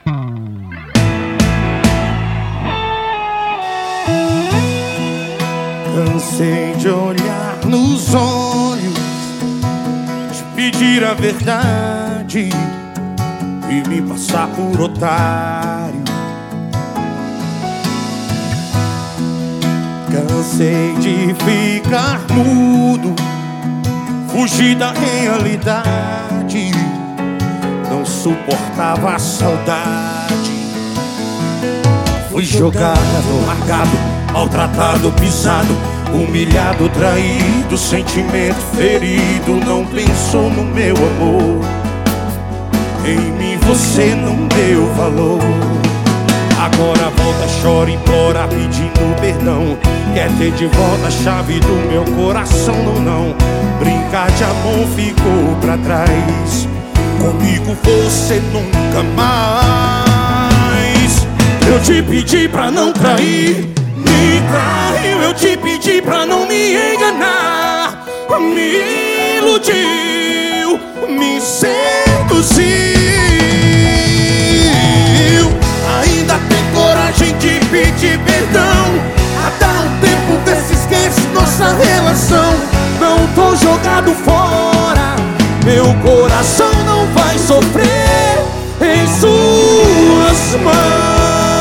Cansei de olhar nos olhos, de pedir a verdade e me passar por otário. Cansei de ficar mudo, fugir da realidade, não suportava a saudade. Fui jogado, largado, maltratado, pisado, humilhado, traído, sentimento ferido. Não pensou no meu amor, em mim você não deu valor. Agora volta, chora, implora, pedindo perdão. Quer ter de volta a chave do meu coração, não. Brincar de amor ficou pra trás, comigo você nunca mais. Eu te pedi pra não trair, me traiu. Eu te pedi pra não me enganar, me iludiu, me seduziu. Ainda tem coragem de pedir perdão? Dá um tempo, vê se esquece nossa relação. Não tô jogado fora, meu coração não vai sofrer em suas mãos.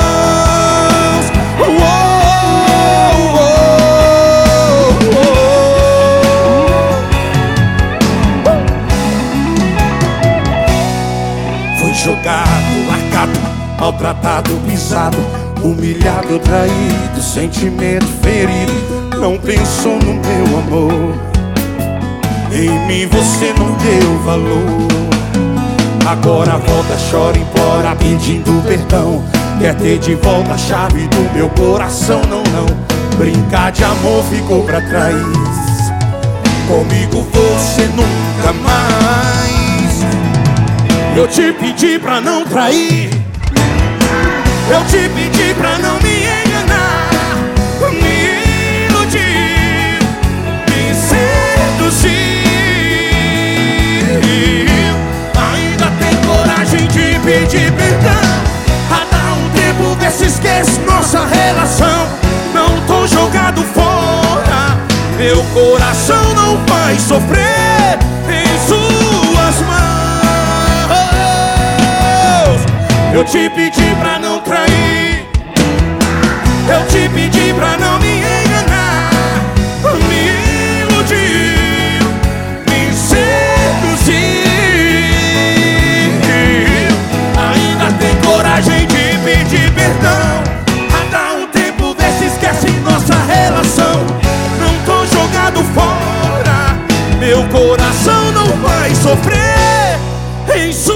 Fui jogado, largado, maltratado, pisado, humilhado, traído, sentimento ferido. Não pensou no meu amor, em mim você não deu valor. Agora volta, chora, implora, pedindo perdão. Quer ter de volta a chave do meu coração, não. Brincar de amor ficou pra trás, comigo você nunca mais. Eu te pedi pra não trair, eu te pedi pra não me enganar, me iludir, me seduzir. Ainda tem coragem de pedir perdão? Dá um tempo, vê se esquece nossa relação. Não tô jogado fora, meu coração não vai sofrer em suas mãos. Eu te pedi pra não trair, eu te pedi pra não me enganar, me iludir, me seduzir. Ainda tem coragem de pedir perdão? Dá um tempo, vê se esquece nossa relação. Não tô jogado fora, meu coração não vai sofrer em